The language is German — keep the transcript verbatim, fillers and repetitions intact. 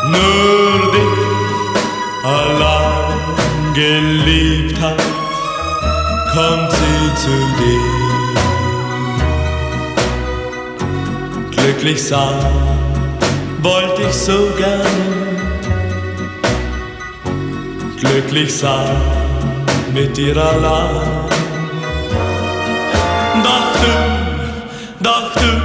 nur dich allein geliebt hat, kommt sie zu dir. Glücklich sein wollte ich so gern, glücklich sein mit dir allein. Doch du, doch du